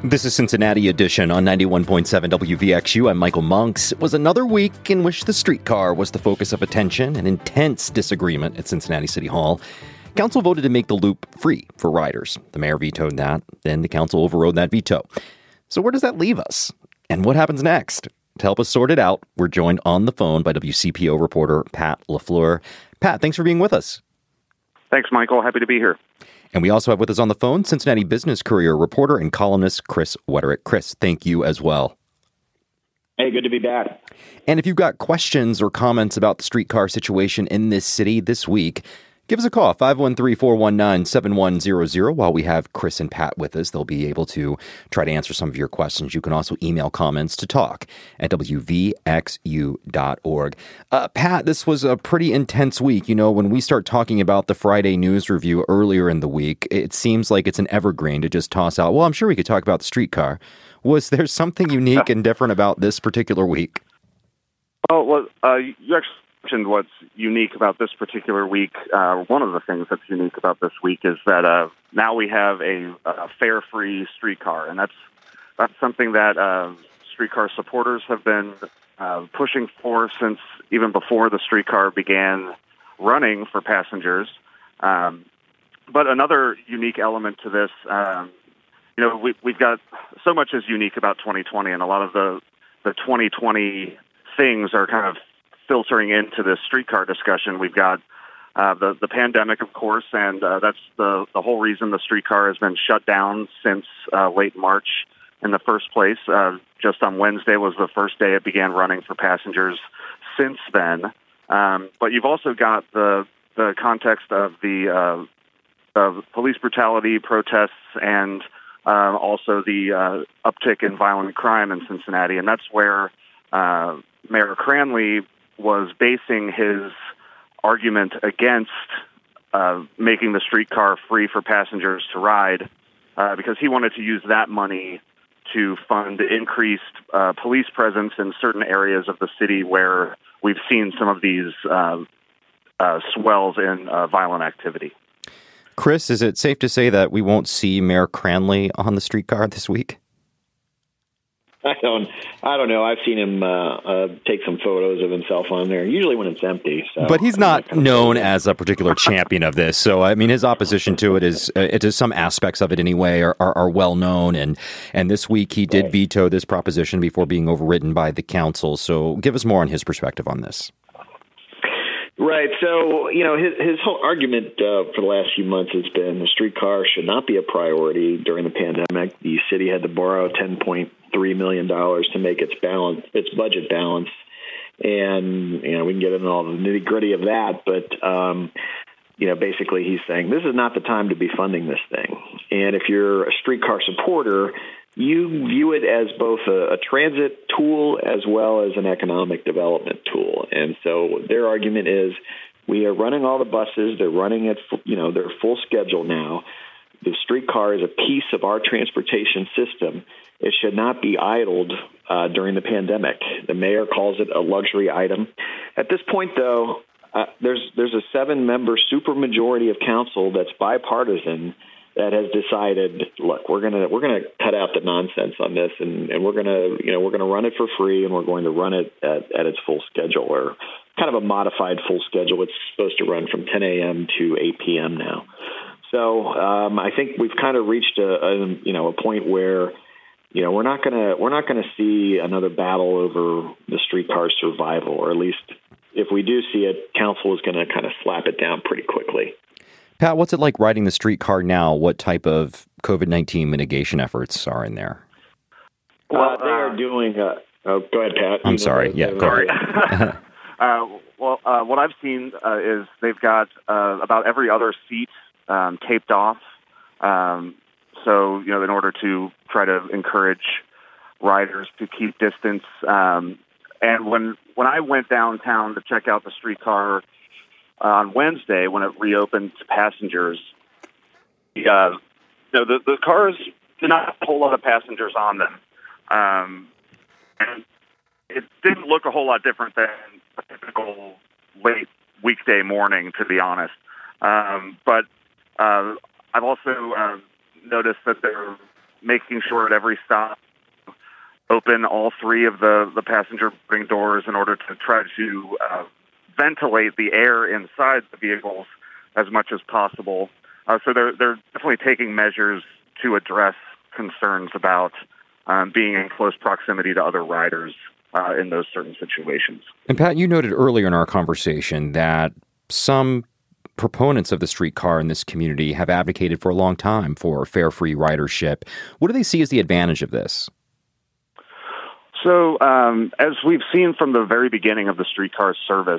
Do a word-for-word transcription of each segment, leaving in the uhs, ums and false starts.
This is Cincinnati Edition on ninety-one point seven W V X U. I'm Michael Monks. It was another week in which the streetcar was the focus of attention and intense disagreement at Cincinnati City Hall. Council voted to make the loop free for riders. The mayor vetoed that. Then the council overrode that veto. So where does that leave us? And what happens next? To help us sort it out, we're joined on the phone by W C P O reporter Pat LaFleur. Pat, thanks for being with us. Thanks, Michael. Happy to be here. And we also have with us on the phone Cincinnati Business Courier reporter and columnist Chris Wetterick. Chris, thank you as well. Hey, good to be back. And if you've got questions or comments about the streetcar situation in this city this week, give us a call, five one three, four one nine, seven one zero zero. While we have Chris and Pat with us, they'll be able to try to answer some of your questions. You can also email comments to talk at w v x u dot org. Uh, Pat, this was a pretty intense week. You know, when we start talking about the Friday News Review earlier in the week, it seems like it's an evergreen to just toss out, well, I'm sure we could talk about the streetcar. Was there something unique and different about this particular week? Oh, well, uh, you actually mentioned what's unique about this particular week. Uh, one of the things that's unique about this week is that uh, now we have a, a fare-free streetcar, and that's that's something that uh, streetcar supporters have been uh, pushing for since even before the streetcar began running for passengers. Um, but another unique element to this, um, you know, we, we've got so much is unique about twenty twenty, and a lot of the the twenty twenty things are kind of filtering into this streetcar discussion. We've got uh, the the pandemic, of course, and uh, that's the the whole reason the streetcar has been shut down since uh, late March in the first place. Uh, just on Wednesday was the first day it began running for passengers since then. Um, but you've also got the the context of the uh, of police brutality, protests, and uh, also the uh, uptick in violent crime in Cincinnati, and that's where uh, Mayor Cranley was basing his argument against uh, making the streetcar free for passengers to ride uh, because he wanted to use that money to fund increased uh, police presence in certain areas of the city where we've seen some of these uh, uh, swells in uh, violent activity. Chris, is it safe to say that we won't see Mayor Cranley on the streetcar this week? I don't. I don't know. I've seen him uh, uh, take some photos of himself on there. Usually when it's empty. So but he's not kind of known as a particular champion of this. So I mean, his opposition to it is, uh, to some aspects of it anyway, are, are, are well known. And and this week he did right. veto this proposition before being overridden by the council. So give us more on his perspective on this. Right. So, you know, his, his whole argument uh, for the last few months has been the streetcar should not be a priority during the pandemic. The city had to borrow ten point three million dollars to make its balance, its budget balance. And, you know, we can get into all the nitty gritty of that. But, um, you know, basically he's saying this is not the time to be funding this thing. And if you're a streetcar supporter, you view it as both a, a transit tool as well as an economic development tool. And so their argument is we are running all the buses. They're running at, you know, their full schedule now. The streetcar is a piece of our transportation system. It should not be idled uh, during the pandemic. The mayor calls it a luxury item. At this point, though, uh, there's there's a seven-member supermajority of council that's bipartisan that has decided, look, we're gonna we're gonna cut out the nonsense on this, and, and we're gonna you know we're gonna run it for free, and we're going to run it at, at its full schedule, or kind of a modified full schedule. It's supposed to run from ten a.m. to eight p.m. now. So um, I think we've kind of reached a, a you know a point where you know we're not gonna we're not gonna see another battle over the streetcar's survival, or at least if we do see it, council is going to kind of slap it down pretty quickly. Pat, what's it like riding the streetcar now? What type of COVID nineteen mitigation efforts are in there? Well, they are doing... Uh, oh, go ahead, Pat. I'm you sorry. Know, yeah, go sorry. ahead. uh, well, uh, what I've seen uh, is they've got uh, about every other seat um, taped off. Um, so, you know, in order to try to encourage riders to keep distance. Um, and when, when I went downtown to check out the streetcar on Wednesday, when it reopened to passengers, uh, you know, the, the cars did not have a whole lot of passengers on them. Um, and it didn't look a whole lot different than a typical late weekday morning, to be honest. Um, but uh, I've also uh, noticed that there making sure at every stop open all three of the, the passenger boarding doors in order to try to uh, ventilate the air inside the vehicles as much as possible. Uh, so they're they're definitely taking measures to address concerns about um, being in close proximity to other riders uh, in those certain situations. And Pat, you noted earlier in our conversation that some proponents of the streetcar in this community have advocated for a long time for fare-free ridership. What do they see as the advantage of this? So, um, as we've seen from the very beginning of the streetcar service,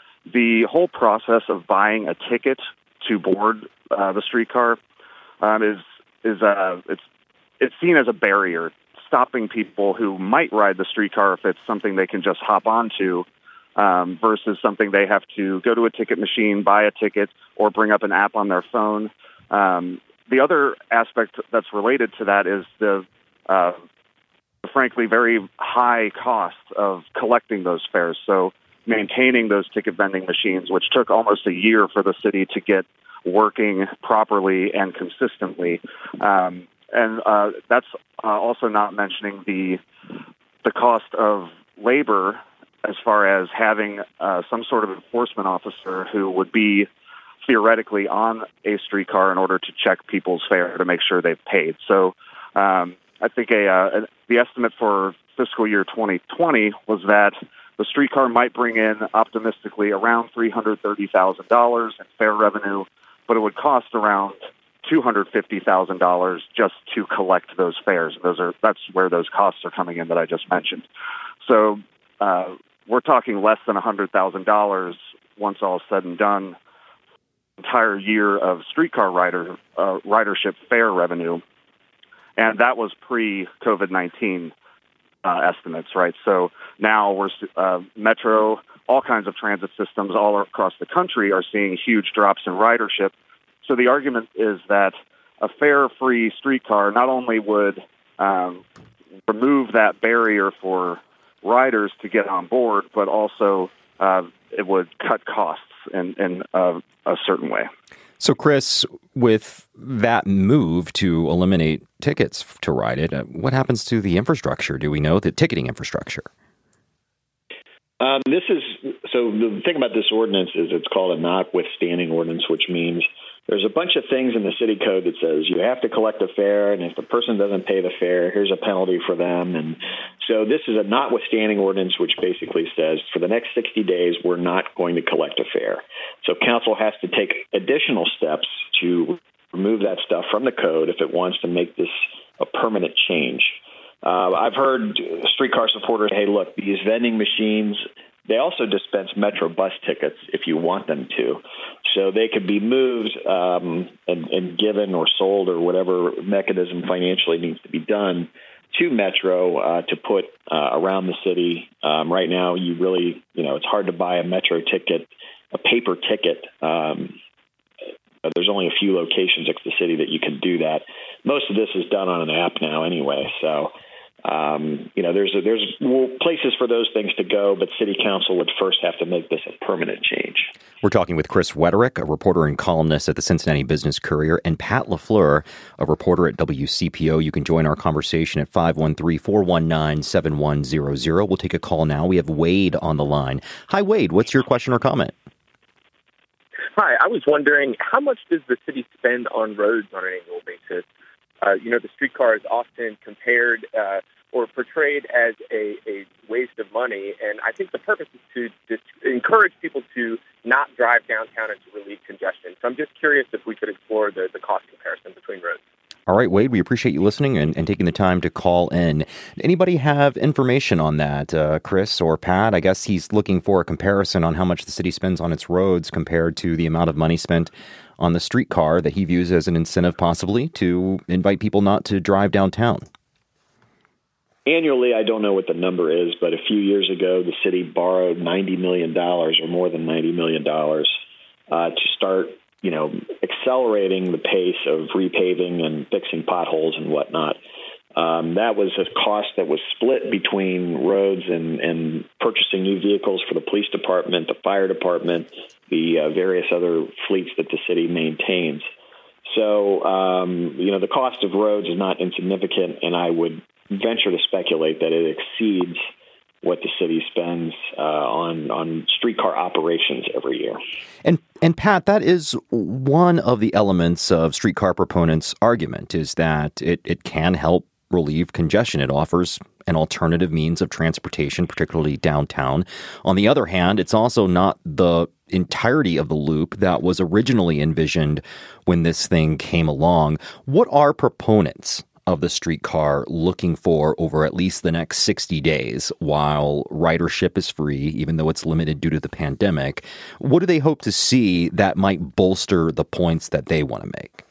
the whole process of buying a ticket to board uh, the streetcar um, is is uh, it's it's seen as a barrier, stopping people who might ride the streetcar if it's something they can just hop onto, um, versus something they have to go to a ticket machine, buy a ticket, or bring up an app on their phone. Um, the other aspect that's related to that is the uh, frankly, very high cost of collecting those fares. So maintaining those ticket vending machines, which took almost a year for the city to get working properly and consistently. Um, and uh, that's uh, also not mentioning the the cost of labor as far as having uh, some sort of enforcement officer who would be theoretically on a streetcar in order to check people's fare to make sure they've paid. So um, I think a, uh, the estimate for fiscal year twenty twenty was that the streetcar might bring in optimistically around three hundred thirty thousand dollars in fare revenue, but it would cost around two hundred fifty thousand dollars just to collect those fares. Those are that's where those costs are coming in that I just mentioned. So uh, we're talking less than one hundred thousand dollars once all is said and done, entire year of streetcar rider uh, ridership fare revenue. And that was pre-COVID nineteen uh, estimates, right? So now we're uh, Metro, all kinds of transit systems all across the country are seeing huge drops in ridership. So the argument is that a fare-free streetcar not only would um, remove that barrier for riders to get on board, but also uh, it would cut costs in, in uh, a certain way. So, Chris, with that move to eliminate tickets to ride it, uh, what happens to the infrastructure? Do we know the ticketing infrastructure? Um, this is so the thing about this ordinance is it's called a notwithstanding ordinance, which means there's a bunch of things in the city code that says you have to collect a fare, and if the person doesn't pay the fare, here's a penalty for them. And so this is a notwithstanding ordinance, which basically says for the next sixty days, we're not going to collect a fare. So council has to take additional steps to remove that stuff from the code if it wants to make this a permanent change. Uh, I've heard streetcar supporters, hey, look, these vending machines, they also dispense Metro bus tickets if you want them to. So they could be moved um, and, and given or sold or whatever mechanism financially needs to be done to Metro uh, to put uh, around the city. Um, right now, you really, you know, it's hard to buy a Metro ticket, a paper ticket. Um, there's only a few locations across the city that you can do that. Most of this is done on an app now anyway. So, um, you know, there's a, there's places for those things to go, but city council would first have to make this a permanent change. We're talking with Chris Wetterick, a reporter and columnist at the Cincinnati Business Courier, and Pat LaFleur, a reporter at W C P O. You can join our conversation at five one three, four one nine, seven one zero zero. We'll take a call now. We have Wade on the line. Hi, Wade. What's your question or comment? Hi. I was wondering, how much does the city spend on roads on an annual basis? Uh, you know, the streetcar is often compared uh, or portrayed as a, a waste of money, and I think the purpose is to dis- encourage people to not drive downtown and to relieve congestion. So I'm just curious if we could explore the, the cost comparison between roads. All right, Wade, we appreciate you listening and, and taking the time to call in. Anybody have information on that, uh, Chris or Pat? I guess he's looking for a comparison on how much the city spends on its roads compared to the amount of money spent on the streetcar that he views as an incentive possibly to invite people not to drive downtown. Annually, I don't know what the number is, but a few years ago, the city borrowed ninety million dollars or more than ninety million dollars uh, to start, you know, accelerating the pace of repaving and fixing potholes and whatnot. Um, that was a cost that was split between roads and, and purchasing new vehicles for the police department, the fire department, the uh, various other fleets that the city maintains. So, um, you know, the cost of roads is not insignificant, and I would venture to speculate that it exceeds what the city spends uh, on on streetcar operations every year. And and Pat, that is one of the elements of streetcar proponents' argument, is that it, it can help relieve congestion. It offers an alternative means of transportation, particularly downtown. On the other hand, it's also not the entirety of the loop that was originally envisioned when this thing came along. What are proponents of the streetcar looking for over at least the next sixty days while ridership is free, even though it's limited due to the pandemic? What do they hope to see that might bolster the points that they want to make?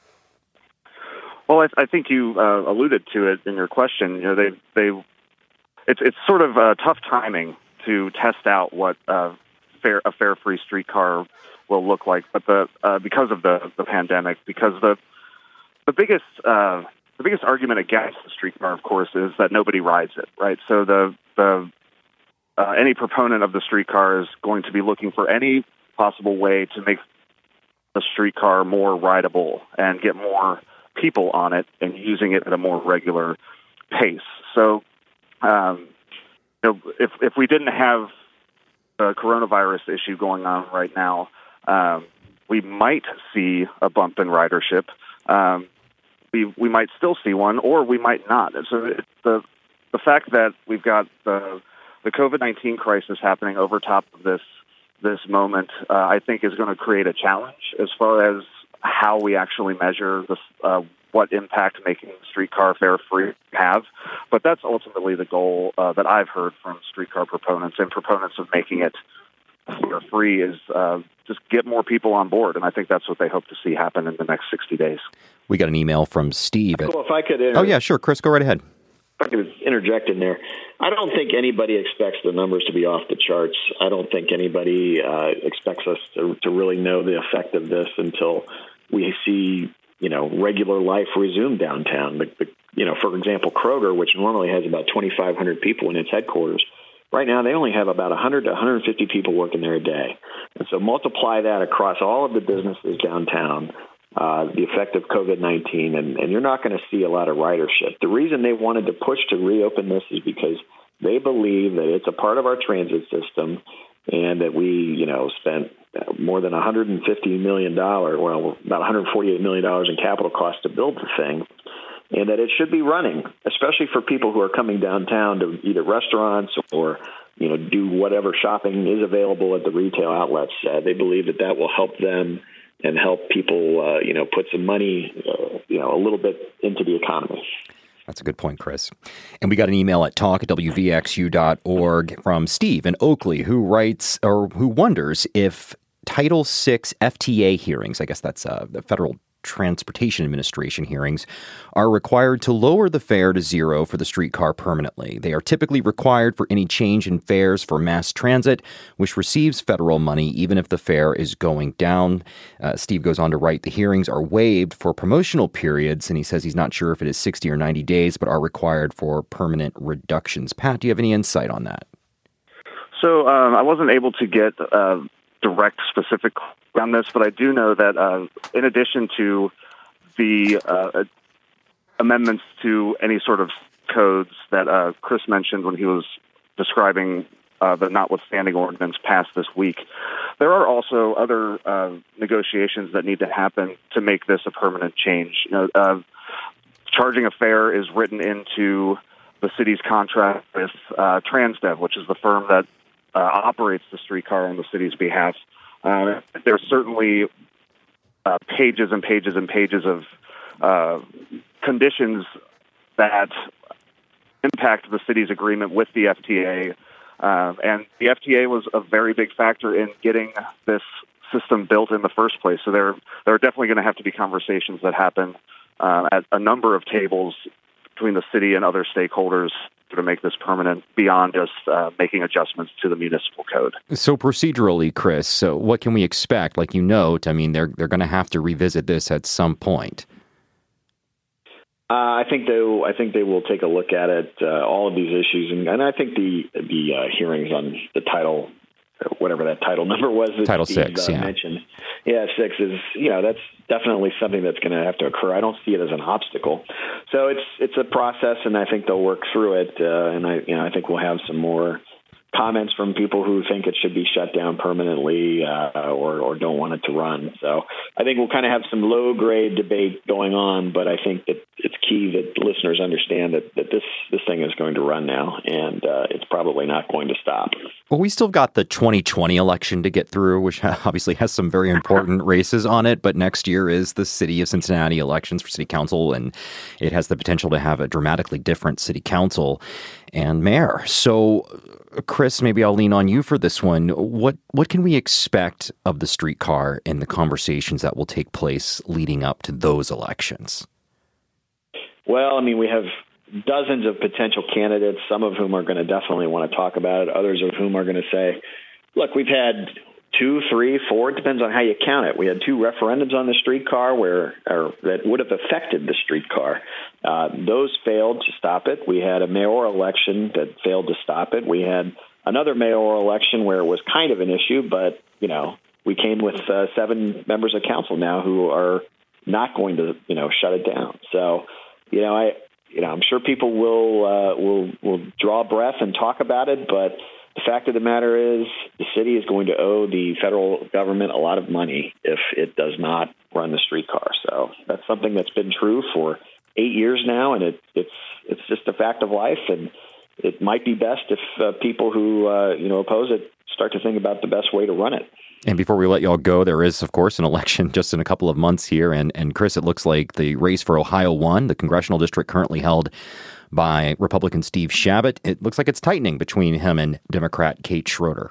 Well, I, I think you uh, alluded to it in your question. You know, they they it's it's sort of uh, tough timing to test out what uh, fair, a fare-free streetcar will look like, but the uh, because of the, the pandemic, because the the biggest uh, the biggest argument against the streetcar, of course, is that nobody rides it, right? So the the uh, any proponent of the streetcar is going to be looking for any possible way to make the streetcar more rideable and get more people on it and using it at a more regular pace. So, um, you know, if if we didn't have the coronavirus issue going on right now, um, we might see a bump in ridership. Um, we we might still see one, or we might not. So it, the the fact that we've got the the COVID nineteen crisis happening over top of this this moment, uh, I think, is going to create a challenge as far as how we actually measure this, uh, what impact making the streetcar fare free have. But that's ultimately the goal uh, that I've heard from streetcar proponents and proponents of making it fare free is uh, just get more people on board. And I think that's what they hope to see happen in the next sixty days. We got an email from Steve. Cool. If I could, inter- oh yeah, sure, Chris, go right ahead. If I could interject in there, I don't think anybody expects the numbers to be off the charts. I don't think anybody uh, expects us to, to really know the effect of this until we see, you know, regular life resume downtown. The, the, you know, for example, Kroger, which normally has about twenty-five hundred people in its headquarters, right now they only have about one hundred to one hundred fifty people working there a day. And so multiply that across all of the businesses downtown, uh, the effect of COVID nineteen, and, and you're not going to see a lot of ridership. The reason they wanted to push to reopen this is because they believe that it's a part of our transit system and that we, you know, spent more than one hundred fifty million dollars, well, about one hundred forty-eight million dollars in capital costs to build the thing, and that it should be running, especially for people who are coming downtown to either restaurants or, you know, do whatever shopping is available at the retail outlets. Uh, they believe that that will help them and help people, uh, you know, put some money, uh, you know, a little bit into the economy. That's a good point, Chris. And we got an email at talk at w v x u dot org from Steve in Oakley, who writes or who wonders if Title six F T A hearings, I guess that's uh, the Federal Transportation Administration hearings, are required to lower the fare to zero for the streetcar permanently. They are typically required for any change in fares for mass transit, which receives federal money even if the fare is going down. Uh, Steve goes on to write, the hearings are waived for promotional periods, and he says he's not sure if it is sixty or ninety days, but are required for permanent reductions. Pat, do you have any insight on that? So um, I wasn't able to get uh, direct specific on this, but I do know that uh, in addition to the uh, amendments to any sort of codes that uh, Chris mentioned when he was describing uh, the notwithstanding ordinance passed this week, there are also other uh, negotiations that need to happen to make this a permanent change. You know, uh, charging a fare is written into the city's contract with uh, Transdev, which is the firm that uh, operates the streetcar on the city's behalf. Uh, there's certainly uh, pages and pages and pages of uh, conditions that impact the city's agreement with the F T A. Uh, and the F T A was a very big factor in getting this system built in the first place. So there, there are definitely going to have to be conversations that happen uh, at a number of tables between the city and other stakeholders to make this permanent beyond just uh, making adjustments to the municipal code. So procedurally, Chris, so what can we expect? Like you note, I mean, they're they're going to have to revisit this at some point. Uh, I think they I think they will take a look at it, uh, all of these issues, and, and I think the the uh, hearings on the Title whatever that title number was. That Title Steve, six, uh, yeah. mentioned. Yeah, six is, you know, that's definitely something that's going to have to occur. I don't see it as an obstacle. So it's it's a process, and I think they'll work through it. Uh, and I, you know, I think we'll have some more comments from people who think it should be shut down permanently uh, or, or don't want it to run. So I think we'll kind of have some low-grade debate going on, but I think that it's key that listeners understand that, that this, this thing is going to run now, and uh, it's probably not going to stop. Well, we still got the twenty twenty election to get through, which obviously has some very important races on it. But next year is the city of Cincinnati elections for city council, and it has the potential to have a dramatically different city council and mayor. So, Chris, maybe I'll lean on you for this one. What what can we expect of the streetcar in the conversations that will take place leading up to those elections? Well, I mean, we have dozens of potential candidates, some of whom are going to definitely want to talk about it, others of whom are going to say, look, we've had two, three, four, it depends on how you count it. We had two referendums on the streetcar where or that would have affected the streetcar. Uh, those failed to stop it. We had a mayoral election that failed to stop it. We had another mayoral election where it was kind of an issue, but, you know, we came with uh, seven members of council now who are not going to, you know, shut it down. So, you know, I, you know, I'm sure people will uh, will will draw breath and talk about it, but the fact of the matter is the city is going to owe the federal government a lot of money if it does not run the streetcar. So that's something that's been true for eight years now, and it, it's it's just a fact of life, and it might be best if uh, people who uh, you know oppose it start to think about the best way to run it. And before we let y'all go, there is, of course, an election just in a couple of months here. And, and Chris, it looks like the race for Ohio won. The congressional district currently held by Republican Steve Chabot. It looks like it's tightening between him and Democrat Kate Schroeder.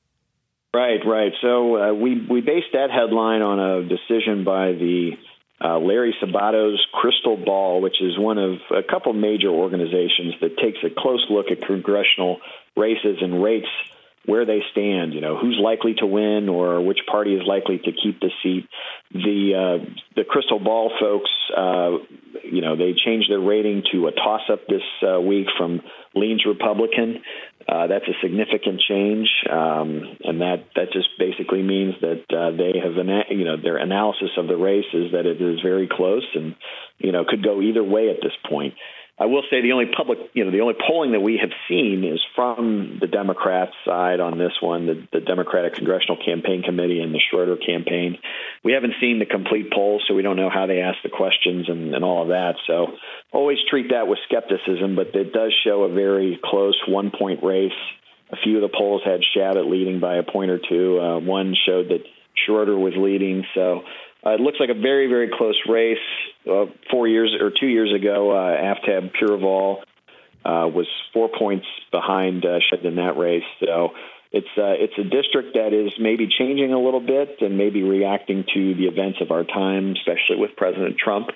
Right, right. So uh, we, we based that headline on a decision by the uh, Larry Sabato's Crystal Ball, which is one of a couple major organizations that takes a close look at congressional races and rates where they stand, you know, who's likely to win or which party is likely to keep the seat. The uh, the Crystal Ball folks, uh, you know, they changed their rating to a toss-up this uh, week from leans Republican. Uh, that's a significant change, um, and that, that just basically means that uh, they have, ana- you know, their analysis of the race is that it is very close and, you know, could go either way at this point. I will say the only public, you know, the only polling that we have seen is from the Democrats side on this one, the, the Democratic Congressional Campaign Committee and the Schroeder campaign. We haven't seen the complete polls, so we don't know how they ask the questions and, and all of that. So always treat that with skepticism, but it does show a very close one-point race. A few of the polls had Chabot leading by a point or two. Uh, one showed that Schroeder was leading, so Uh, it looks like a very, very close race. Uh, four years or two years ago, uh, Aftab Pureval uh, was four points behind uh, Shed in that race. So it's uh, it's a district that is maybe changing a little bit and maybe reacting to the events of our time, especially with President Trump.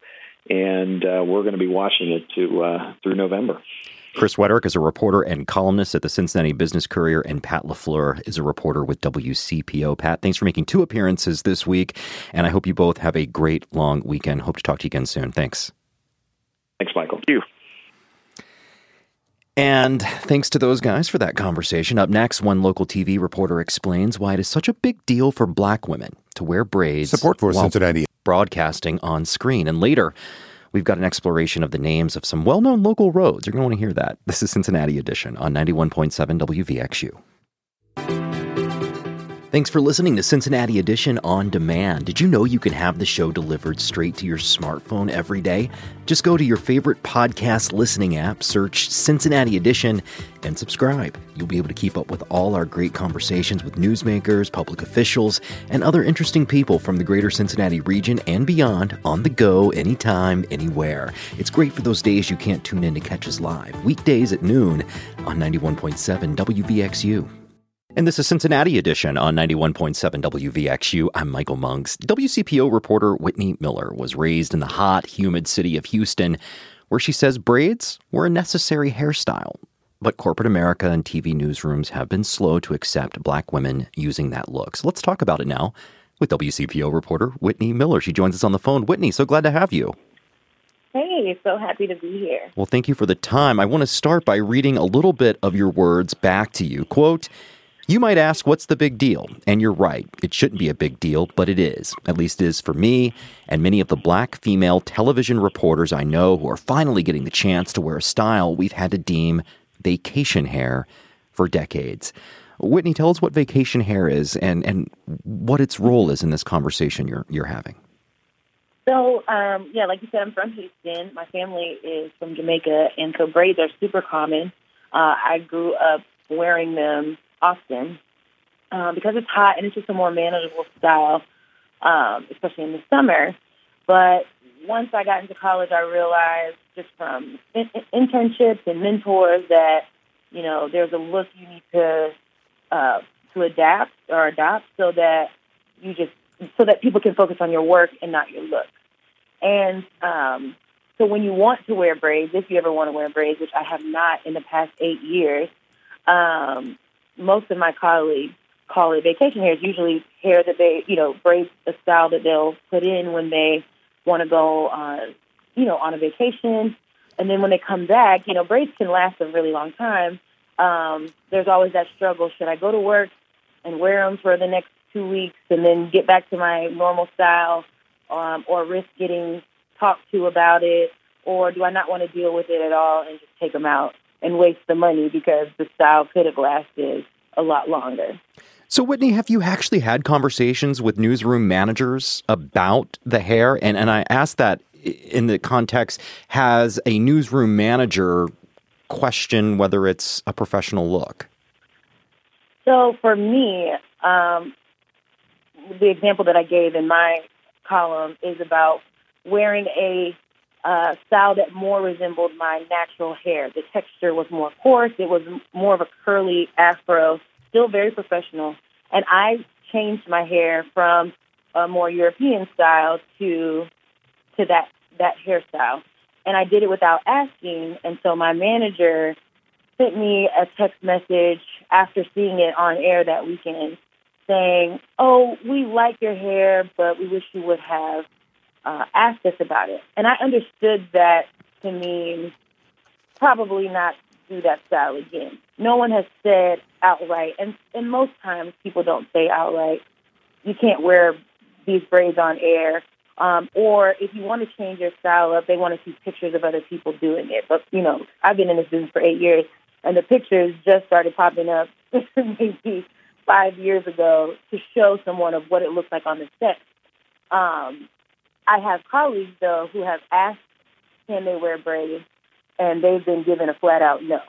And uh, we're going to be watching it to uh, through November. Chris Wetterick is a reporter and columnist at the Cincinnati Business Courier, and Pat LaFleur is a reporter with W C P O. Pat, thanks for making two appearances this week, and I hope you both have a great long weekend. Hope to talk to you again soon. Thanks. Thanks, Michael. Thank you. And thanks to those guys for that conversation. Up next, one local T V reporter explains why it is such a big deal for black women to wear braids. Support for while Cincinnati broadcasting on screen. And later, we've got an exploration of the names of some well-known local roads. You're going to want to hear that. This is Cincinnati Edition on ninety-one point seven W V X U. Thanks for listening to Cincinnati Edition On Demand. Did you know you can have the show delivered straight to your smartphone every day? Just go to your favorite podcast listening app, search Cincinnati Edition, and subscribe. You'll be able to keep up with all our great conversations with newsmakers, public officials, and other interesting people from the greater Cincinnati region and beyond on the go, anytime, anywhere. It's great for those days you can't tune in to catch us live, weekdays at noon on ninety-one point seven W V X U. And this is Cincinnati Edition on ninety-one point seven W V X U. I'm Michael Monks. W C P O reporter Whitney Miller was raised in the hot, humid city of Houston, where she says braids were a necessary hairstyle. But corporate America and T V newsrooms have been slow to accept black women using that look. So let's talk about it now with W C P O reporter Whitney Miller. She joins us on the phone. Whitney, so glad to have you. Hey, so happy to be here. Well, thank you for the time. I want to start by reading a little bit of your words back to you. Quote, You might ask, what's the big deal? And you're right. It shouldn't be a big deal, but it is. At least it is for me and many of the black female television reporters I know who are finally getting the chance to wear a style we've had to deem vacation hair for decades. Whitney, tell us what vacation hair is and, and what its role is in this conversation you're you're having. So, um, yeah, like you said, I'm from Houston. My family is from Jamaica, and so braids are super common. Uh, I grew up wearing them often uh, because it's hot and it's just a more manageable style, um, especially in the summer. But once I got into college, I realized just from in- internships and mentors that, you know, there's a look you need to uh, to adapt or adopt so that you just so that people can focus on your work and not your look. And um, so when you want to wear braids, if you ever want to wear braids, which I have not in the past eight years, um, most of my colleagues call it vacation hair. It's usually hair that they, you know, braids, a style that they'll put in when they want to go, uh, you know, on a vacation. And then when they come back, you know, braids can last a really long time. Um, there's always that struggle. Should I go to work and wear them for the next two weeks and then get back to my normal style, um, or risk getting talked to about it? Or do I not want to deal with it at all and just take them out and waste the money because the style could have lasted a lot longer? So, Whitney, have you actually had conversations with newsroom managers about the hair? And and I asked that in the context, has a newsroom manager question whether it's a professional look? So for me, um, the example that I gave in my column is about wearing a uh, style that more resembled my natural hair. The texture was more coarse. It was more of a curly afro, still very professional. And I changed my hair from a more European style to to that, that hairstyle. And I did it without asking. And so my manager sent me a text message after seeing it on air that weekend saying, oh, we like your hair, but we wish you would have uh, asked us about it. And I understood that to mean probably not do that style again. No one has said outright, and, and most times people don't say outright, you can't wear these braids on air. Um, or if you want to change your style up, they want to see pictures of other people doing it. But, you know, I've been in this business for eight years, and the pictures just started popping up maybe five years ago to show someone of what it looks like on the set. Um, I have colleagues, though, who have asked, can they wear braids, and they've been given a flat-out no.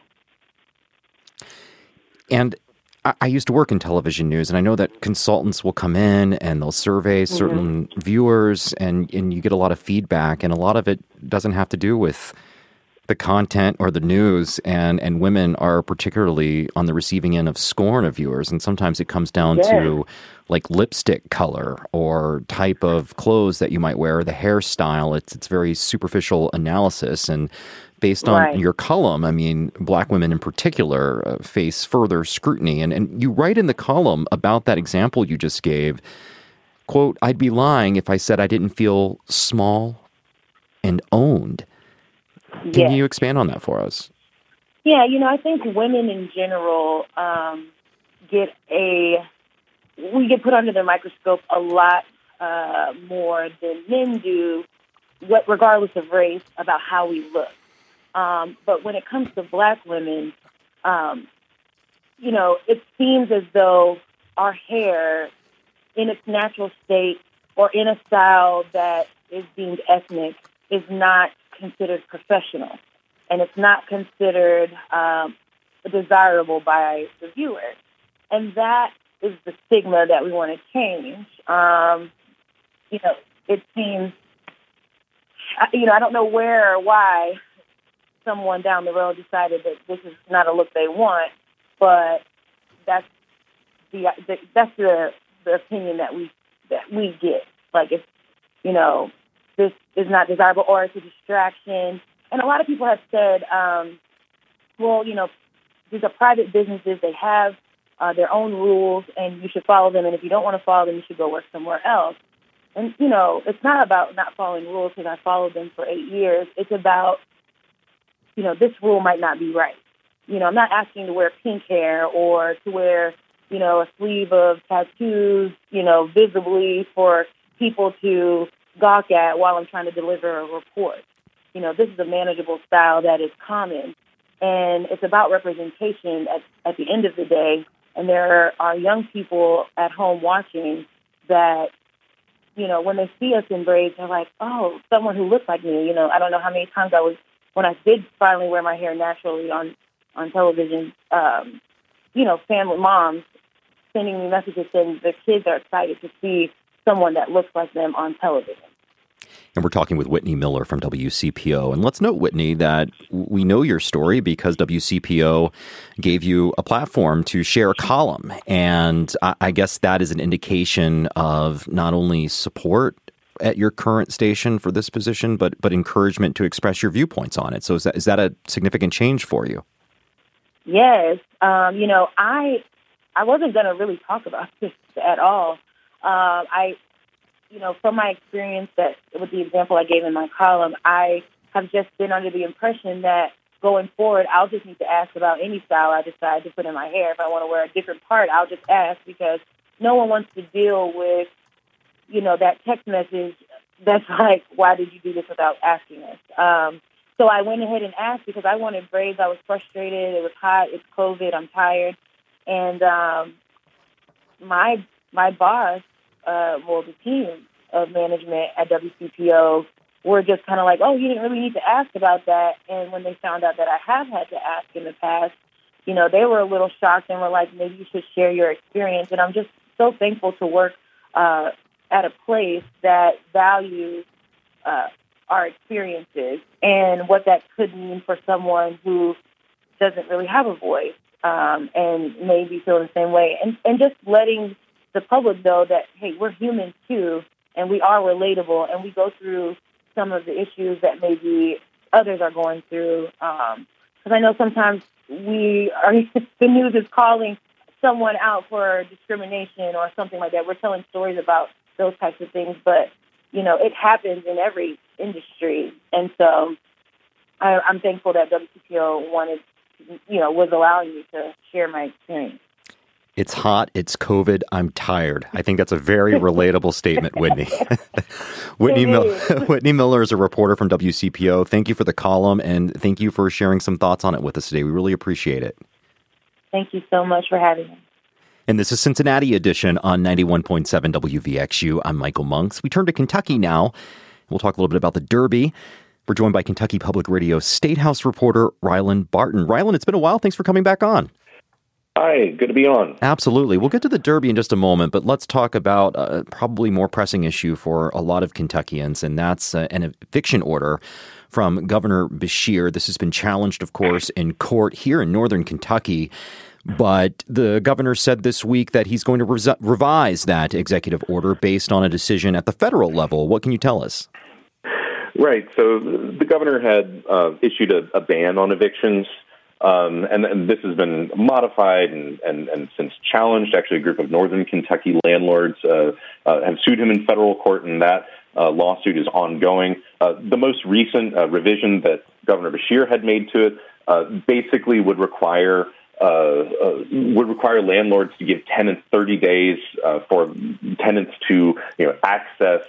And I, I used to work in television news, and I know that consultants will come in and they'll survey certain mm-hmm. viewers, and, and you get a lot of feedback, and a lot of it doesn't have to do with the content or the news, and, and women are particularly on the receiving end of scorn of viewers, and sometimes it comes down yeah. to like lipstick color or type of clothes that you might wear, the hairstyle. It's it's very superficial analysis, and based on right. your column, I mean, black women in particular uh, face further scrutiny, and, and you write in the column about that example you just gave, quote, I'd be lying if I said I didn't feel small and owned. Can yes. you expand on that for us? Yeah, you know, I think women in general um, get a, we get put under the microscope a lot uh, more than men do, what, regardless of race, about how we look. Um, but when it comes to black women, um, you know, it seems as though our hair in its natural state or in a style that is deemed ethnic is not considered professional, and it's not considered um, desirable by the viewer. And that is the stigma that we want to change. Um, you know, it seems, you know, I don't know where or why someone down the road decided that this is not a look they want, but that's the, the that's the the opinion that we that we get. Like, if you know, this is not desirable or it's a distraction. And a lot of people have said, um, well, you know, these are private businesses. They have uh, their own rules, and you should follow them. And if you don't want to follow them, you should go work somewhere else. And, you know, it's not about not following rules because I followed them for eight years. It's about, you know, this rule might not be right. You know, I'm not asking to wear pink hair or to wear you know, a sleeve of tattoos, you know, visibly for people to gawk at while I'm trying to deliver a report. You know, this is a manageable style that is common, and it's about representation at, at the end of the day. And there are young people at home watching that, you know, when they see us in braids, they're like, oh, someone who looks like me. You know, I don't know how many times I was, when I did finally wear my hair naturally on, on television, um, you know, family moms sending me messages saying the kids are excited to see someone that looks like them on television. And we're talking with Whitney Miller from W C P O. And let's note, Whitney, that we know your story because W C P O gave you a platform to share a column. And I guess that is an indication of not only support at your current station for this position, but but encouragement to express your viewpoints on it. So is that is that a significant change for you? Yes. Um, you know, I I wasn't going to really talk about this at all. Uh, I, you know, from my experience that with the example I gave in my column, I have just been under the impression that going forward, I'll just need to ask about any style I decide to put in my hair. If I want to wear a different part, I'll just ask because no one wants to deal with, you know, that text message that's like, why did you do this without asking us? Um, so I went ahead and asked because I wanted braids. I was frustrated. It was hot. It's COVID. I'm tired. And um, my my boss, uh, well, the team of management at W C P O were just kind of like, oh, you didn't really need to ask about that. And when they found out that I have had to ask in the past, you know, they were a little shocked and were like, maybe you should share your experience. And I'm just so thankful to work uh, at a place that values uh, our experiences and what that could mean for someone who doesn't really have a voice um, and maybe feel the same way. And, and just letting the public know that, hey, we're humans too, and we are relatable, and we go through some of the issues that maybe others are going through. Because um, I know sometimes we are, the news is calling someone out for discrimination or something like that. We're telling stories about those types of things, but, you know, it happens in every industry. And so I, I'm thankful that W C P O wanted, you know, was allowing me to share my experience. It's hot. It's COVID. I'm tired. I think that's a very relatable statement, Whitney. Whitney, Mil- Whitney Miller is a reporter from W C P O. Thank you for the column, and thank you for sharing some thoughts on it with us today. We really appreciate it. Thank you so much for having me. And this is Cincinnati Edition on ninety-one point seven W V X U. I'm Michael Monks. We turn to Kentucky now. We'll talk a little bit about the Derby. We're joined by Kentucky Public Radio State House reporter Rylan Barton. Rylan, it's been a while. Thanks for coming back on. Hi, good to be on. Absolutely. We'll get to the Derby in just a moment, but let's talk about a probably more pressing issue for a lot of Kentuckians, and that's uh, an eviction order from Governor Beshear. This has been challenged, of course, in court here in northern Kentucky, but the governor said this week that he's going to res- revise that executive order based on a decision at the federal level. What can you tell us? Right. So the governor had uh, issued a, a ban on evictions. Um, and, and this has been modified and, and, and since challenged. Actually, a group of northern Kentucky landlords uh, uh, have sued him in federal court, and that uh, lawsuit is ongoing. Uh, the most recent uh, revision that Governor Beshear had made to it uh, basically would require uh, uh, would require landlords to give tenants thirty days uh, for tenants to you know access.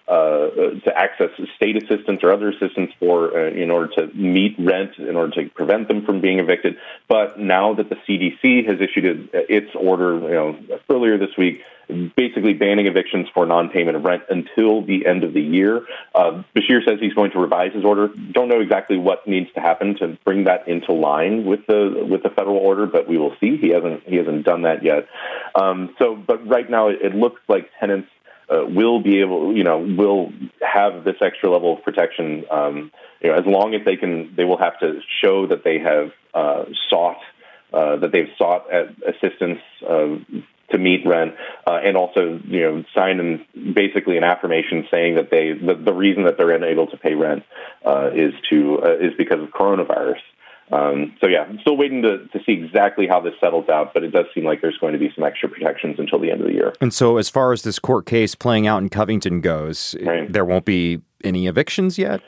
Uh, to access state assistance or other assistance for uh, in order to meet rent, in order to prevent them from being evicted. But now that the C D C has issued a, its order, you know, earlier this week, basically banning evictions for non-payment of rent until the end of the year, uh, Beshear says he's going to revise his order. Don't know exactly what needs to happen to bring that into line with the with the federal order, but we will see. He hasn't he hasn't done that yet. Um, so, but right now it, it looks like tenants Uh, will be able, you know, will have this extra level of protection, um, you know, as long as they can. They will have to show that they have uh, sought, uh, that they've sought assistance uh, to meet rent, uh, and also, you know, sign in basically an affirmation saying that they the, the reason that they're unable to pay rent uh, is to uh, is because of coronavirus. Um, so, yeah, I'm still waiting to, to see exactly how this settles out, but it does seem like there's going to be some extra protections until the end of the year. And so as far as this court case playing out in Covington goes, right. There won't be any evictions yet?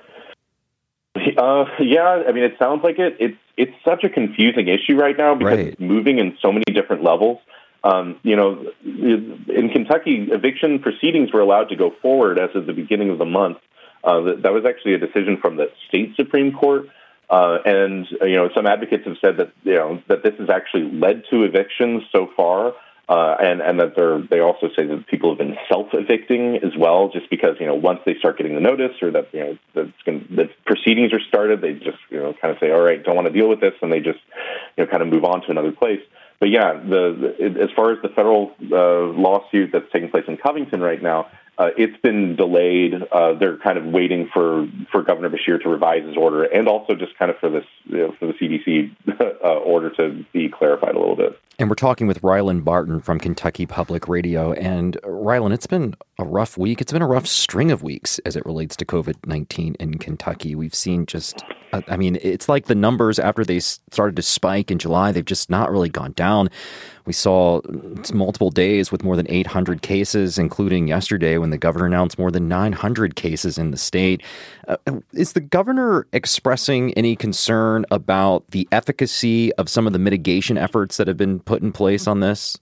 Uh, yeah, I mean, it sounds like it. It's, it's such a confusing issue right now because right. it's moving in so many different levels. Um, you know, in Kentucky, eviction proceedings were allowed to go forward as of the beginning of the month. Uh, that, that was actually a decision from the state Supreme Court. Uh, and, uh, you know, some advocates have said that, you know, that this has actually led to evictions so far. Uh, and, and that they're, they also say that people have been self-evicting as well, just because, you know, once they start getting the notice or that, you know, that's gonna, the proceedings are started, they just, you know, kind of say, all right, don't want to deal with this, and they just, you know, kind of move on to another place. But yeah, the, the as far as the federal uh, lawsuit that's taking place in Covington right now, uh, it's been delayed. Uh, they're kind of waiting for, for Governor Beshear to revise his order, and also just kind of for this, you know, for the C D C uh, order to be clarified a little bit. And we're talking with Rylan Barton from Kentucky Public Radio. And Rylan, it's been a rough week. It's been a rough string of weeks as it relates to COVID nineteen in Kentucky. We've seen just, I mean, it's like the numbers after they started to spike in July, they've just not really gone down. We saw multiple days with more than eight hundred cases, including yesterday when the governor announced more than nine hundred cases in the state. Uh, is the governor expressing any concern about the efficacy of some of the mitigation efforts that have been put in place on this?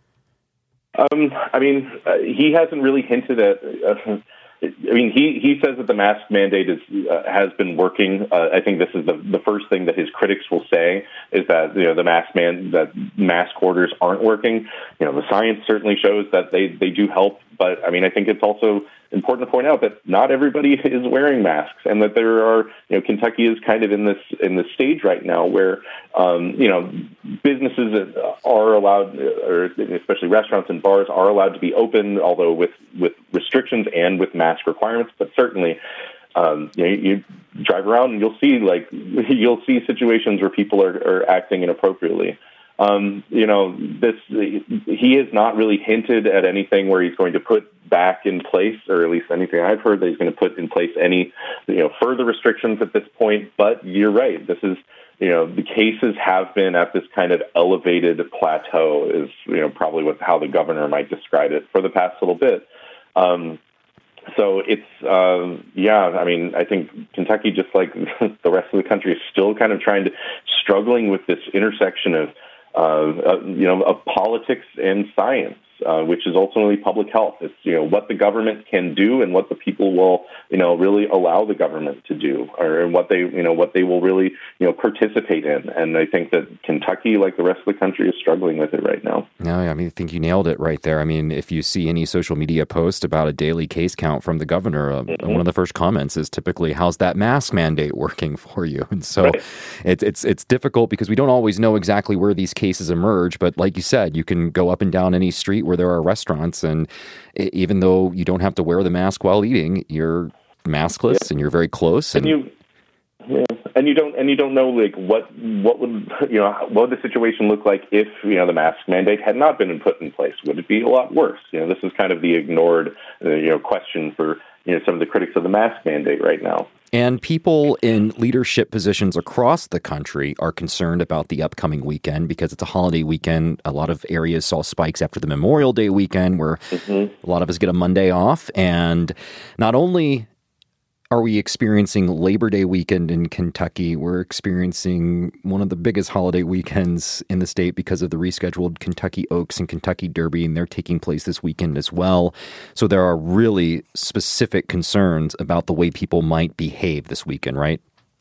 Um, I mean, uh, he hasn't really hinted at. Uh, I mean, he, he says that the mask mandate is, uh, has been working. Uh, I think this is the, the first thing that his critics will say is that, you know, the mask man that mask orders aren't working. You know, the science certainly shows that they, they do help. But I mean, I think it's also important to point out that not everybody is wearing masks, and that there are, you know, Kentucky is kind of in this in this stage right now where, um, you know, businesses are allowed, or especially restaurants and bars are allowed to be open, although with, with restrictions and with mask requirements. But certainly, um, you know, you drive around and you'll see like you'll see situations where people are, are acting inappropriately. Um, you know, this, he has not really hinted at anything where he's going to put back in place, or at least anything I've heard that he's going to put in place any, you know, further restrictions at this point. But you're right. This is, you know, the cases have been at this kind of elevated plateau is, you know, probably what, how the governor might describe it for the past little bit. Um, So it's, uh, yeah, I mean, I think Kentucky, just like the rest of the country, is still kind of trying to, struggling with this intersection of, Uh, uh, you know, of politics and science, uh, which is ultimately public health. It's, you know, what the government can do and what the people will, you know, really allow the government to do, or what they, you know, what they will really, you know, participate in. And I think that Kentucky, like the rest of the country, is struggling with it right now. No, I mean, I think you nailed it right there. I mean, if you see any social media post about a daily case count from the governor, uh, mm-hmm. one of the first comments is typically, "How's that mask mandate working for you?" And so right. it's it's it's difficult because we don't always know exactly where these cases emerge. But like you said, you can go up and down any street where there are restaurants, and even though you don't have to wear the mask while eating, you're maskless yeah. and you're very close. And, and you, yeah. and you don't, and you don't know like what what would you know what would the situation look like if you know the mask mandate had not been put in place? Would it be a lot worse? You know, this is kind of the ignored uh, you know question for you know some of the critics of the mask mandate right now. And people in leadership positions across the country are concerned about the upcoming weekend because it's a holiday weekend. A lot of areas saw spikes after the Memorial Day weekend, where mm-hmm. a lot of us get a Monday off. And not only are we experiencing Labor Day weekend in Kentucky, we're experiencing one of the biggest holiday weekends in the state because of the rescheduled Kentucky Oaks and Kentucky Derby, and they're taking place this weekend as well. So there are really specific concerns about the way people might behave this weekend, right?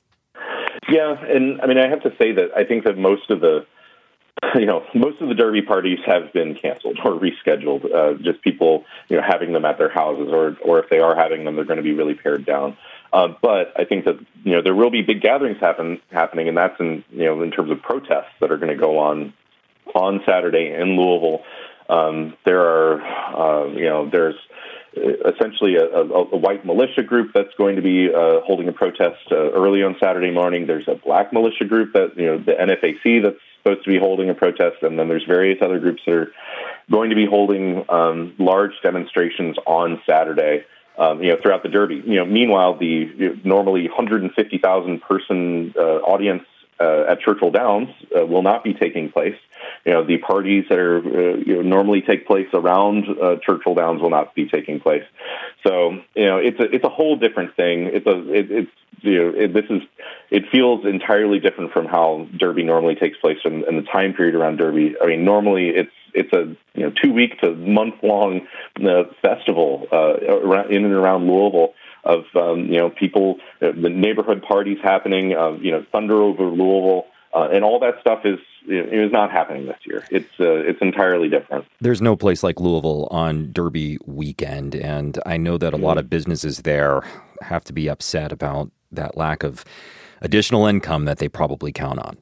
Yeah, and I mean, I have to say that I think that most of the You know, most of the Derby parties have been canceled or rescheduled. Uh, just people, you know, having them at their houses, or or if they are having them, they're going to be really pared down. Uh, but I think that you know there will be big gatherings happen happening, and that's in you know in terms of protests that are going to go on on Saturday in Louisville. Um, there are, uh, you know, there's essentially a, a, a white militia group that's going to be uh, holding a protest uh, early on Saturday morning. There's a black militia group that you know the N F A C that's supposed to be holding a protest, and then there's various other groups that are going to be holding um, large demonstrations on Saturday, um, you know, throughout the Derby. You know, meanwhile, the you know, normally one hundred fifty thousand person uh, audience uh, at Churchill Downs uh, will not be taking place. You know, the parties that are uh, you know, normally take place around uh, Churchill Downs will not be taking place. So, you know, it's a it's a whole different thing. It's a it, it's you know it, this is it feels entirely different from how Derby normally takes place in, in the time period around Derby. I mean, normally it's it's a you know two week to month long uh, festival uh, around, in and around Louisville. Of um, you know people, uh, the neighborhood parties happening, uh, you know Thunder over Louisville, uh, and all that stuff is is not happening this year. It's uh, it's entirely different. There's no place like Louisville on Derby weekend, and I know that a lot of businesses there have to be upset about that lack of additional income that they probably count on.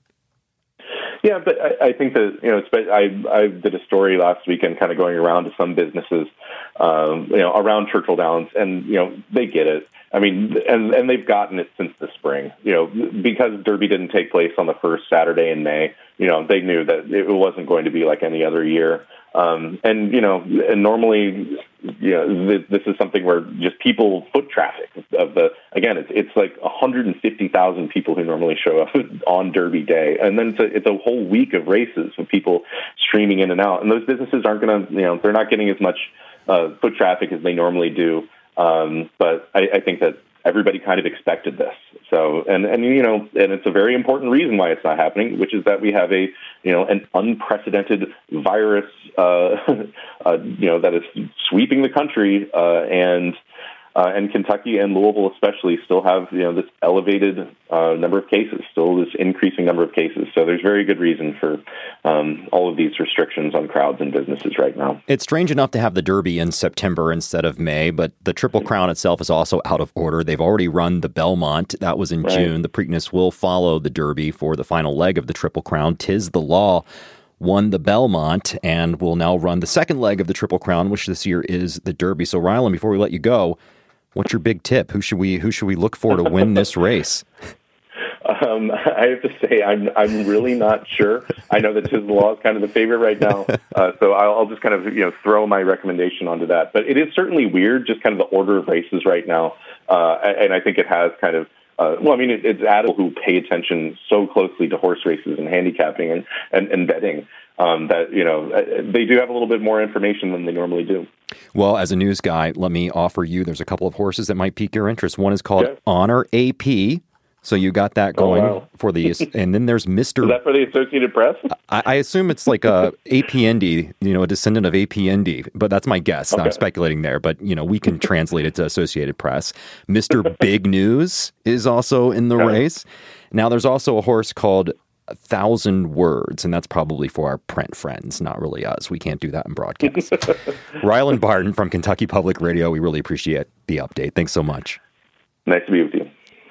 Yeah, but I, I think that, you know, I, I did a story last weekend kind of going around to some businesses, um, you know, around Churchill Downs, and, you know, they get it. I mean, and, and they've gotten it since the spring, you know, because Derby didn't take place on the first Saturday in May, you know, they knew that it wasn't going to be like any other year. Um, and, you know, and normally, you know, this, this is something where just people, foot traffic of the, again, it's, it's like one hundred fifty thousand people who normally show up on Derby Day. And then it's a, it's a whole week of races with people streaming in and out. And those businesses aren't going to, you know, they're not getting as much uh, foot traffic as they normally do. Um, but I, I think that everybody kind of expected this. So, and, and, you know, and it's a very important reason why it's not happening, which is that we have a, you know, an unprecedented virus, uh, uh, you know, that is sweeping the country, uh, and, uh, and Kentucky and Louisville especially still have, you know, this elevated uh, number of cases, still this increasing number of cases. So there's very good reason for um, all of these restrictions on crowds and businesses right now. It's strange enough to have the Derby in September instead of May, but the Triple Crown itself is also out of order. They've already run the Belmont. That was in right. June. The Preakness will follow the Derby for the final leg of the Triple Crown. Tiz the Law won the Belmont and will now run the second leg of the Triple Crown, which this year is the Derby. So, Rylan, before we let you go, what's your big tip? Who should we who should we look for to win this race? Um, I have to say, I'm I'm really not sure. I know that Tiz the Law is kind of the favorite right now, uh, so I'll, I'll just kind of you know throw my recommendation onto that. But it is certainly weird, just kind of the order of races right now, uh, and I think it has kind of. Uh, well, I mean, it, it's adults who pay attention so closely to horse races and handicapping and, and, and betting um, that, you know, they do have a little bit more information than they normally do. Well, as a news guy, let me offer you, there's a couple of horses that might pique your interest. One is called okay. Honor A P. So you got that going oh, wow. for the, and then there's Mister Is that for the Associated Press? I, I assume it's like a A P N D, you know, a descendant of A P N D, but that's my guess. Okay. I'm speculating there, but you know, we can translate it to Associated Press. Mister Big News is also in the okay. race. Now there's also a horse called A Thousand Words, and that's probably for our print friends, not really us. We can't do that in broadcast. Rylan Barton from Kentucky Public Radio. We really appreciate the update. Thanks so much. Nice to be with you.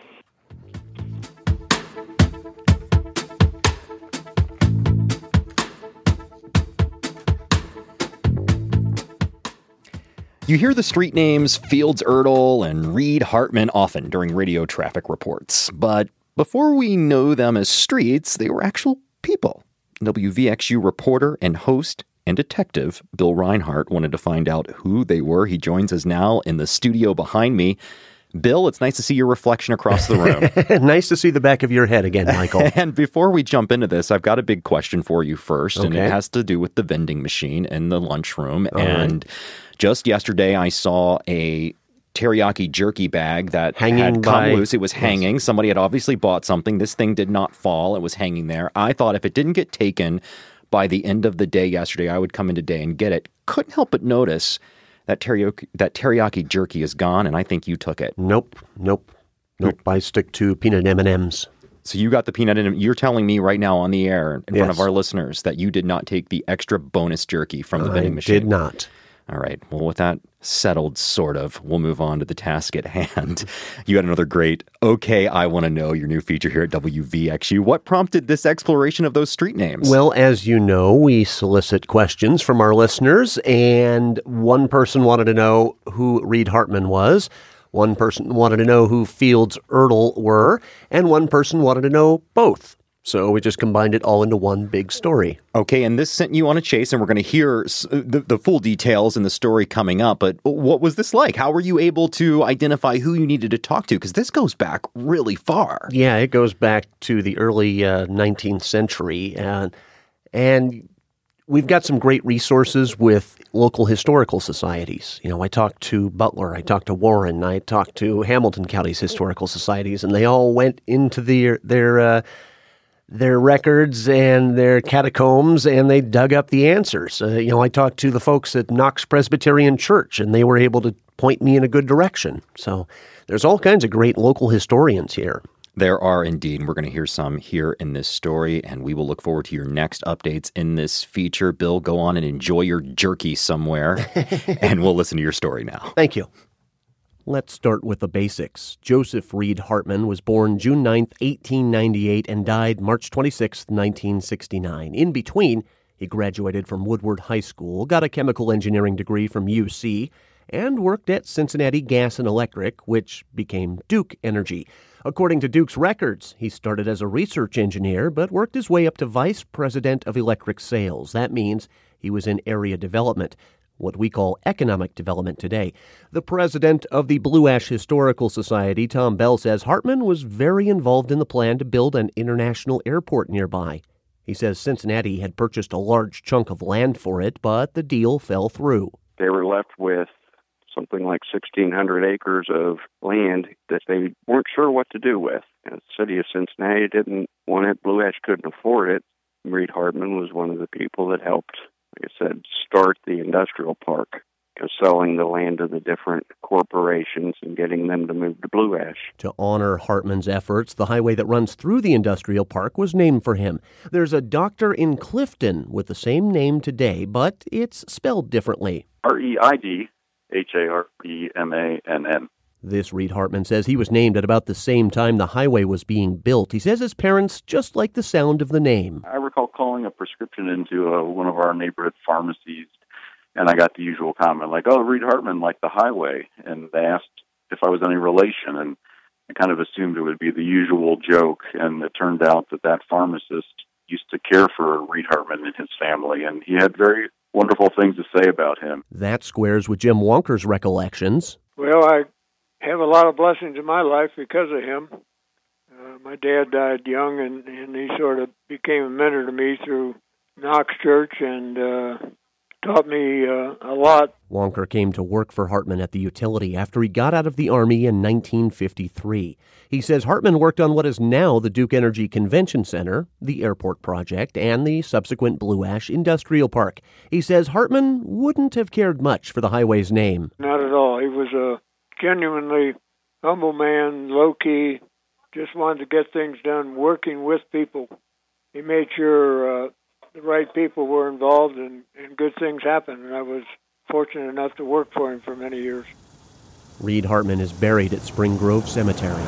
You hear the street names Fields Erdel and Reed Hartman often during radio traffic reports. But before we know them as streets, they were actual people. W V X U reporter and host and detective Bill Reinhart wanted to find out who they were. He joins us now in the studio behind me. Bill, it's nice to see your reflection across the room. Nice to see the back of your head again, Michael. And before we jump into this, I've got a big question for you first, okay. and it has to do with the vending machine in the lunchroom. All and right. just yesterday, I saw a teriyaki jerky bag that hanging had come by, loose. It was hanging. Yes. Somebody had obviously bought something. This thing did not fall. It was hanging there. I thought if it didn't get taken by the end of the day yesterday, I would come in today and get it. Couldn't help but notice that teriyaki, that teriyaki jerky is gone, and I think you took it. Nope, nope, nope. I stick to peanut M and M's. So you got the peanut M and M's. You're telling me right now on the air in yes. front of our listeners that you did not take the extra bonus jerky from the I vending machine. I did not. All right. Well, with that settled, sort of, we'll move on to the task at hand. You had another great, okay, I Want to Know, your new feature here at W V X U. What prompted this exploration of those street names? Well, as you know, we solicit questions from our listeners, and one person wanted to know who Reed Hartman was, one person wanted to know who Fields Erdel were, and one person wanted to know both. So we just combined it all into one big story. Okay, and this sent you on a chase, and we're going to hear the, the full details in the story coming up. But what was this like? How were you able to identify who you needed to talk to? Because this goes back really far. Yeah, it goes back to the early uh, nineteenth century. Uh, and we've got some great resources with local historical societies. You know, I talked to Butler, I talked to Warren, I talked to Hamilton County's historical societies, and they all went into their their uh, their records and their catacombs, and they dug up the answers. Uh, you know, I talked to the folks at Knox Presbyterian Church, and they were able to point me in a good direction. So there's all kinds of great local historians here. There are indeed, and we're going to hear some here in this story, and we will look forward to your next updates in this feature. Bill, go on and enjoy your jerky somewhere, and we'll listen to your story now. Thank you. Let's start with the basics. Joseph Reed Hartman was born June ninth, eighteen ninety-eight, and died March twenty-sixth, nineteen sixty-nine. In between, he graduated from Woodward High School, got a chemical engineering degree from U C, and worked at Cincinnati Gas and Electric, which became Duke Energy. According to Duke's records, he started as a research engineer, but worked his way up to vice president of electric sales. That means he was in area development, what we call economic development today. The president of the Blue Ash Historical Society, Tom Bell, says Hartman was very involved in the plan to build an international airport nearby. He says Cincinnati had purchased a large chunk of land for it, but the deal fell through. They were left with something like sixteen hundred acres of land that they weren't sure what to do with. And the city of Cincinnati didn't want it. Blue Ash couldn't afford it. Reed Hartman was one of the people that helped, like I said, start the industrial park, you know, selling the land to the different corporations and getting them to move to Blue Ash. To honor Hartman's efforts, the highway that runs through the industrial park was named for him. There's a doctor in Clifton with the same name today, but it's spelled differently. R E I D H A R E M A N N. This Reed Hartman says he was named at about the same time the highway was being built. He says his parents just liked the sound of the name. I recall calling a prescription into uh, one of our neighborhood pharmacies, and I got the usual comment like, oh, Reed Hartman liked the highway. And they asked if I was any relation, and I kind of assumed it would be the usual joke. And it turned out that that pharmacist used to care for Reed Hartman and his family, and he had very wonderful things to say about him. That squares with Jim Wonker's recollections. Well, I have a lot of blessings in my life because of him. Uh, my dad died young, and, and he sort of became a mentor to me through Knox Church and uh, taught me uh, a lot. Wonker came to work for Hartman at the utility after he got out of the Army in nineteen fifty-three. He says Hartman worked on what is now the Duke Energy Convention Center, the airport project, and the subsequent Blue Ash Industrial Park. He says Hartman wouldn't have cared much for the highway's name. Not at all. He was a genuinely humble man, low-key, just wanted to get things done, working with people. He made sure uh, the right people were involved and, and good things happened, and I was fortunate enough to work for him for many years. Reed Hartman is buried at Spring Grove Cemetery.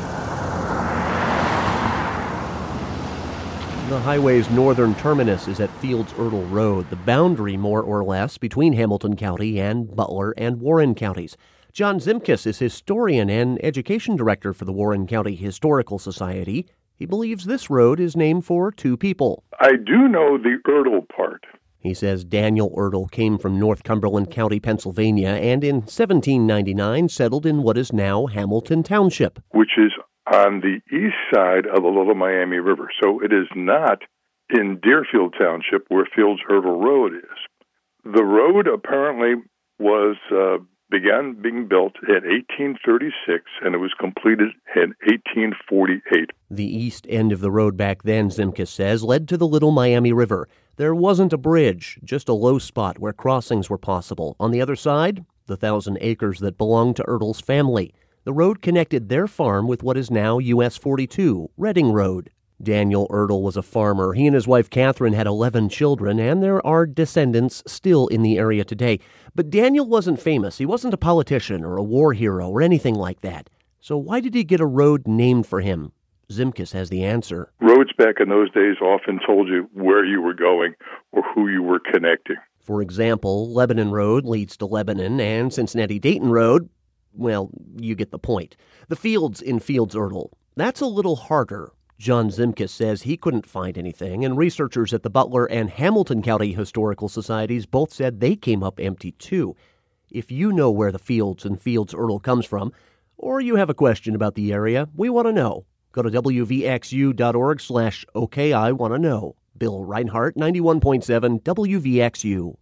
The highway's northern terminus is at Fields Erdel Road, the boundary, more or less, between Hamilton County and Butler and Warren counties. John Zimkus is historian and education director for the Warren County Historical Society. He believes this road is named for two people. I do know the Erdel part. He says Daniel Erdel came from North Cumberland County, Pennsylvania, and in seventeen ninety-nine settled in what is now Hamilton Township, which is on the east side of the Little Miami River. So it is not in Deerfield Township where Fields Erdel Road is. The road apparently was uh, began being built in eighteen thirty-six, and it was completed in eighteen forty-eight. The east end of the road back then, Zimkus says, led to the Little Miami River. There wasn't a bridge, just a low spot where crossings were possible. On the other side, the thousand acres that belonged to Erdel's family. The road connected their farm with what is now U S forty-two, Reading Road. Daniel Erdel was a farmer. He and his wife Catherine had eleven children, and there are descendants still in the area today. But Daniel wasn't famous. He wasn't a politician or a war hero or anything like that. So why did he get a road named for him? Zimkus has the answer. Roads back in those days often told you where you were going or who you were connecting. For example, Lebanon Road leads to Lebanon, and Cincinnati-Dayton Road, well, you get the point. The fields in Fields Erdel, that's a little harder. John Zimkus says he couldn't find anything, and researchers at the Butler and Hamilton County Historical Societies both said they came up empty, too. If you know where the Fields and Fields Earl comes from, or you have a question about the area, we want to know. Go to W V X U dot org slash OK I want to know. Bill Reinhart, ninety-one point seven W V X U.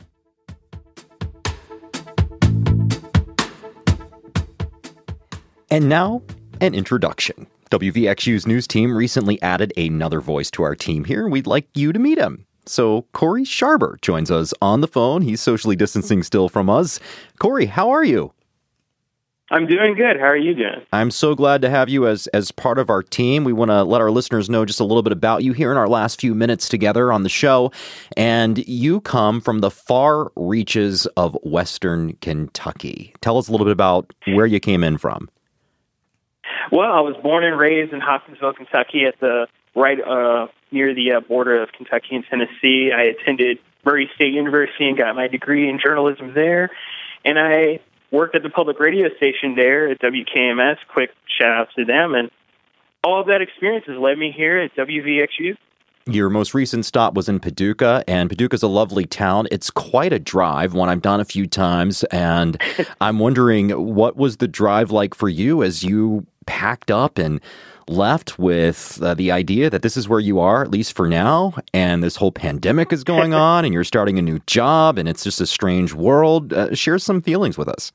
And now, an introduction. W V X U's news team recently added another voice to our team here. We'd like you to meet him. So Corey Sharber joins us on the phone. He's socially distancing still from us. Corey, how are you? I'm doing good. How are you doing? I'm so glad to have you as as part of our team. We want to let our listeners know just a little bit about you here in our last few minutes together on the show. And you come from the far reaches of Western Kentucky. Tell us a little bit about where you came in from. Well, I was born and raised in Hopkinsville, Kentucky, at the right uh, near the uh, border of Kentucky and Tennessee. I attended Murray State University and got my degree in journalism there. And I worked at the public radio station there at W K M S. Quick shout out to them. And all of that experience has led me here at W V X U. Your most recent stop was in Paducah, and Paducah's a lovely town. It's quite a drive, one I've done a few times, and I'm wondering, what was the drive like for you as you packed up and left with uh, the idea that this is where you are, at least for now, and this whole pandemic is going on, and you're starting a new job, and it's just a strange world. Uh, share some feelings with us.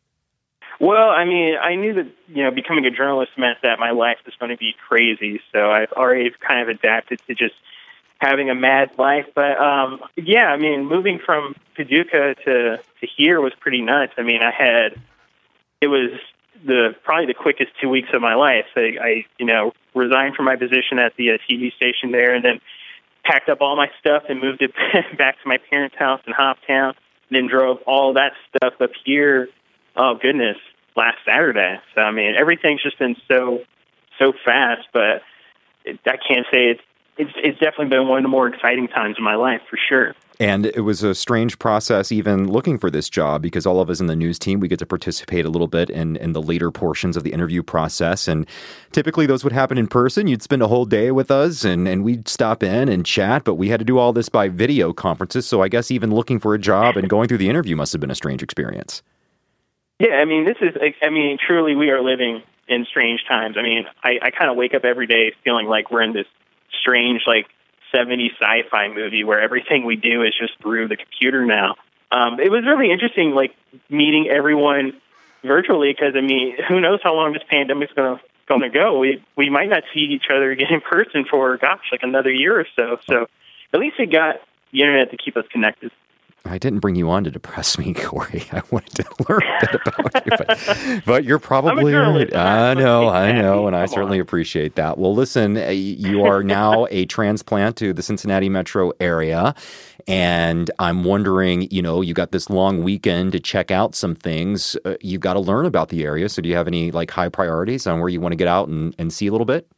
Well, I mean, I knew that, you know, becoming a journalist meant that my life was going to be crazy, so I've already kind of adapted to just having a mad life. But, um, yeah, I mean, moving from Paducah to, to here was pretty nuts. I mean, I had, it was the probably the quickest two weeks of my life. I, I you know, resigned from my position at the uh, T V station there and then packed up all my stuff and moved it back to my parents' house in Hoptown, then drove all that stuff up here. Oh, goodness, last Saturday. So, I mean, everything's just been so, so fast, but it, I can't say it's, it's, it's definitely been one of the more exciting times of my life, for sure. And it was a strange process even looking for this job because all of us in the news team, we get to participate a little bit in, in the later portions of the interview process. And typically those would happen in person. You'd spend a whole day with us and, and we'd stop in and chat, but we had to do all this by video conferences. So I guess even looking for a job and going through the interview must have been a strange experience. Yeah, I mean, this is, I mean, truly we are living in strange times. I mean, I, I kind of wake up every day feeling like we're in this strange, like, seventies sci-fi movie where everything we do is just through the computer now. Um, it was really interesting, like, meeting everyone virtually because, I mean, who knows how long this pandemic's going to going to go. We we might not see each other again in person for, gosh, like another year or so. So at least we got the internet to keep us connected. I didn't bring you on to depress me, Corey. I wanted to learn a bit about you, but, but you're probably right. I know, I know, and I certainly appreciate that. Well, listen, you are now a transplant to the Cincinnati metro area, and I'm wondering, you know, you got this long weekend to check out some things. Uh, you've got to learn about the area, so do you have any, like, high priorities on where you want to get out and, and see a little bit?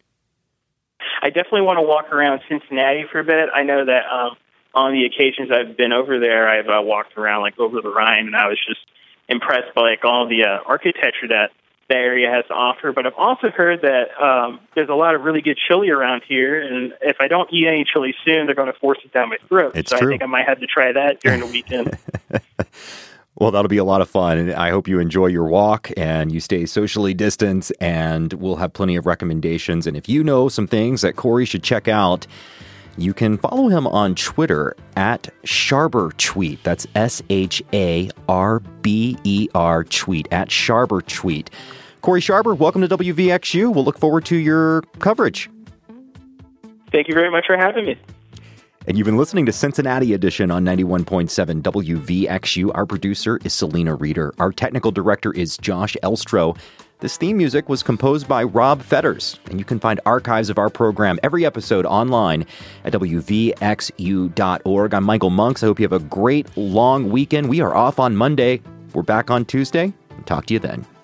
I definitely want to walk around Cincinnati for a bit. I know that um, on the occasions I've been over there, I've uh, walked around like over the Rhine, and I was just impressed by like all the uh, architecture that the area has to offer. But I've also heard that um, there's a lot of really good chili around here, and if I don't eat any chili soon, they're going to force it down my throat. It's so true. I think I might have to try that during the weekend. Well, that'll be a lot of fun, and I hope you enjoy your walk and you stay socially distanced, and we'll have plenty of recommendations. And if you know some things that Corey should check out, you can follow him on Twitter at SharberTweet. That's S H A R B E R tweet, at SharberTweet. Corey Sharber, welcome to W V X U. We'll look forward to your coverage. Thank you very much for having me. And you've been listening to Cincinnati Edition on ninety-one point seven W V X U. Our producer is Selena Reeder. Our technical director is Josh Elstro. This theme music was composed by Rob Fetters, and you can find archives of our program, every episode, online at W V X U dot org. I'm Michael Monks. I hope you have a great long weekend. We are off on Monday. We're back on Tuesday. Talk to you then.